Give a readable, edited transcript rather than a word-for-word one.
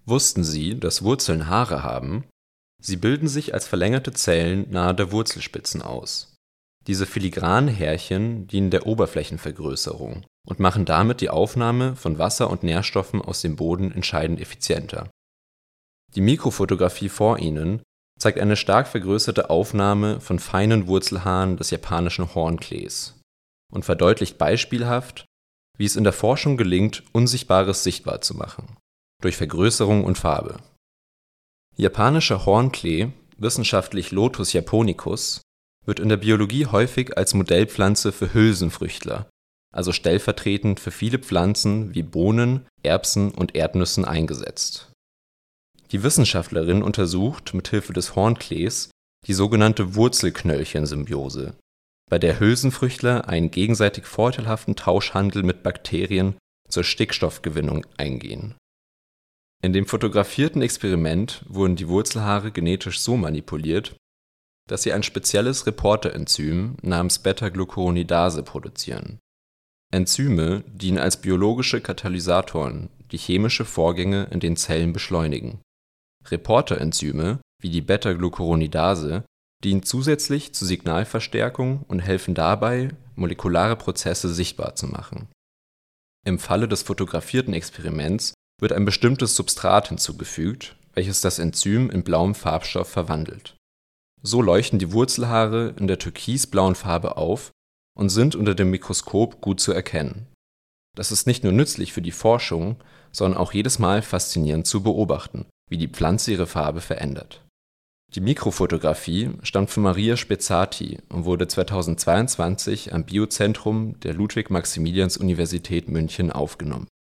Wussten Sie, dass Wurzeln Haare haben? Sie bilden sich als verlängerte Zellen nahe der Wurzelspitzen aus. Diese filigranen Härchen dienen der Oberflächenvergrößerung und machen damit die Aufnahme von Wasser und Nährstoffen aus dem Boden entscheidend effizienter. Die Mikrofotografie vor Ihnen zeigt eine stark vergrößerte Aufnahme von feinen Wurzelhaaren des japanischen Hornklees und verdeutlicht beispielhaft, wie es in der Forschung gelingt, Unsichtbares sichtbar zu machen, durch Vergrößerung und Farbe. Japanischer Hornklee, wissenschaftlich Lotus japonicus, wird in der Biologie häufig als Modellpflanze für Hülsenfrüchtler, also stellvertretend für viele Pflanzen wie Bohnen, Erbsen und Erdnüssen eingesetzt. Die Wissenschaftlerin untersucht mithilfe des Hornklees die sogenannte Wurzelknöllchensymbiose, bei der Hülsenfrüchtler einen gegenseitig vorteilhaften Tauschhandel mit Bakterien zur Stickstoffgewinnung eingehen. In dem fotografierten Experiment wurden die Wurzelhaare genetisch so manipuliert, dass sie ein spezielles Reporterenzym namens Beta-Glucuronidase produzieren. Enzyme dienen als biologische Katalysatoren, die chemische Vorgänge in den Zellen beschleunigen. Reporterenzyme, wie die Beta-Glucuronidase, dienen zusätzlich zur Signalverstärkung und helfen dabei, molekulare Prozesse sichtbar zu machen. Im Falle des fotografierten Experiments wird ein bestimmtes Substrat hinzugefügt, welches das Enzym in blauem Farbstoff verwandelt. So leuchten die Wurzelhaare in der türkisblauen Farbe auf und sind unter dem Mikroskop gut zu erkennen. Das ist nicht nur nützlich für die Forschung, sondern auch jedes Mal faszinierend zu beobachten, wie die Pflanze ihre Farbe verändert. Die Mikrofotografie stammt von Maria Spezzati und wurde 2022 am Biozentrum der Ludwig-Maximilians-Universität München aufgenommen